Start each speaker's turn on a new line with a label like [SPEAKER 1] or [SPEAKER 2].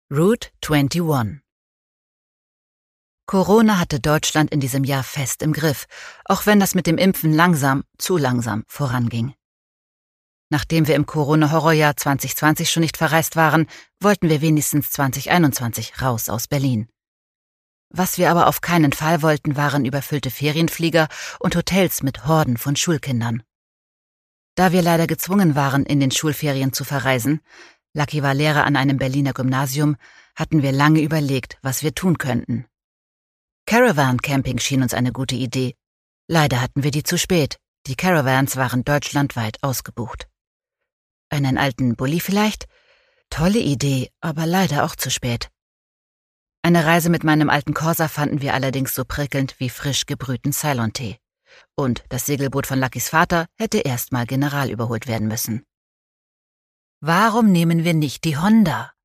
[SPEAKER 1] Route 21. Corona hatte Deutschland in diesem Jahr fest im Griff, auch wenn das mit dem Impfen zu langsam voranging. Nachdem wir im Corona-Horrorjahr 2020 schon nicht verreist waren, wollten wir wenigstens 2021 raus aus Berlin. Was wir aber auf keinen Fall wollten, waren überfüllte Ferienflieger und Hotels mit Horden von Schulkindern. Da wir leider gezwungen waren, in den Schulferien zu verreisen, Lucky war Lehrer an einem Berliner Gymnasium, hatten wir lange überlegt, was wir tun könnten. Caravan-Camping schien uns eine gute Idee. Leider hatten wir die zu spät. Die Caravans waren deutschlandweit ausgebucht. Einen alten Bulli vielleicht? Tolle Idee, aber leider auch zu spät. Eine Reise mit meinem alten Corsa fanden wir allerdings so prickelnd wie frisch gebrühten Ceylon-Tee. Und das Segelboot von Luckys Vater hätte erstmal general überholt werden müssen. Warum nehmen wir nicht die Honda?